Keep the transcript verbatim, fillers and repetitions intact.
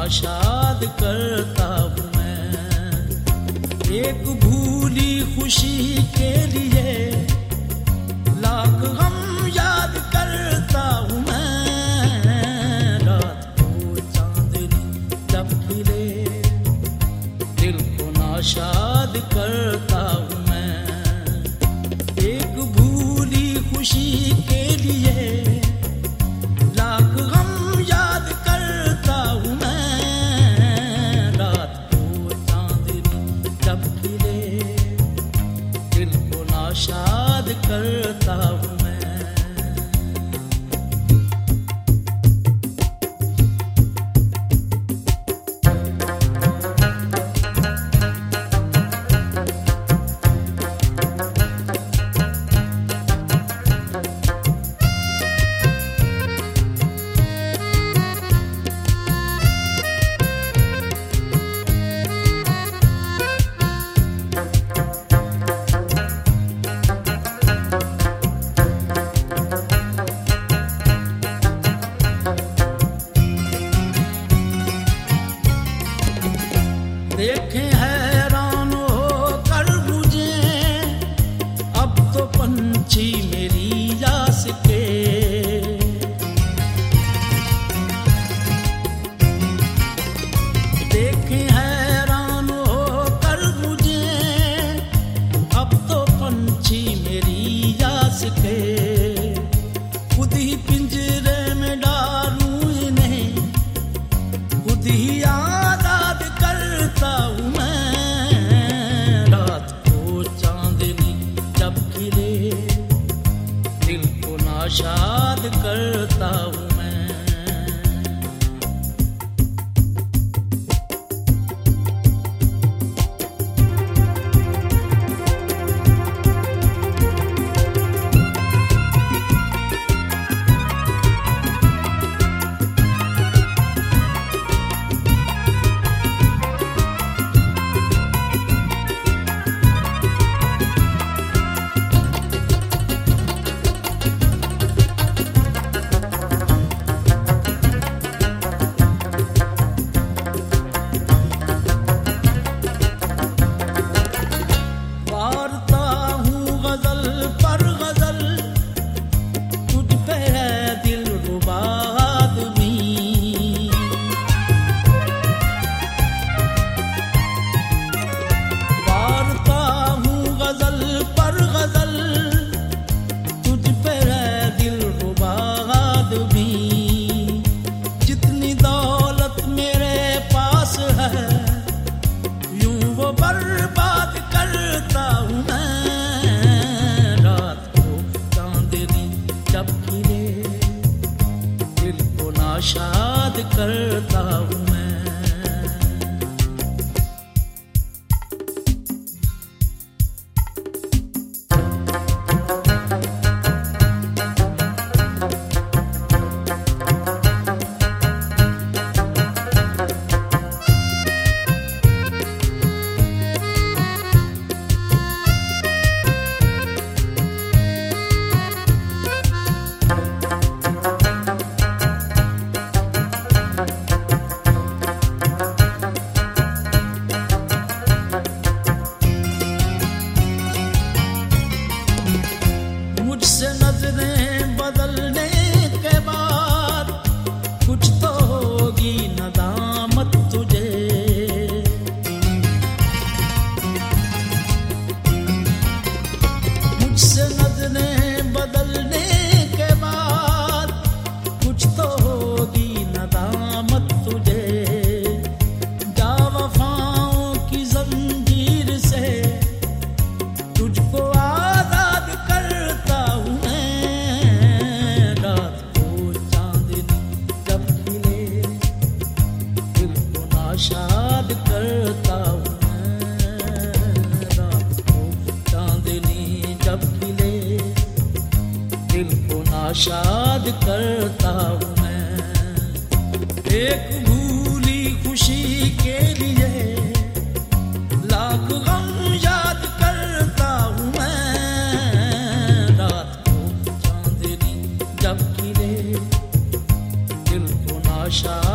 नाशाद करता हूँ मैं। एक भूली खुशी के लिए लाख गम याद करता हूँ मैं। रात को चांदनी जब खिले दिल को नाशाद करता हूँ मैं। एक भूली खुशी के लिए लाख गम याद करता हूँ मैं। रात को चांदनी जब खिले दिल को नाशाद करता हूँ मैं। देखें हैरान होकर मुझे अब तो पंछी मेरी आस के। देखें हैरान होकर मुझे अब तो पंछी मेरी आस के। खुद ही पिंजरे में डालूं इन्हें, खुद ही आजाद करता हूँ मैं। रात को चांदनी जब खिले दिल को नाशाद करता हूँ मैं। नाशाद करता हूँ मैं। मुझसे नजरें बदलने के बाद कुछ तो होगी नदामत तुझे। मुझसे नजरें बदलने के बाद कुछ तो होगी नदामत तुझे। जा वफाओं की जंजीर से तुझको आजाद करता हूँ मैं। रात को चांदनी जब खिले दिल को नाशाद करता हूँ मैं। रात को चांदनी जब खिले दिल को नाशाद करता हूँ मैं। एक भूली खुशी के लिए लाख गम याद करता हूँ मैं। रात को चांदनी जब खिले दिल को नाशाद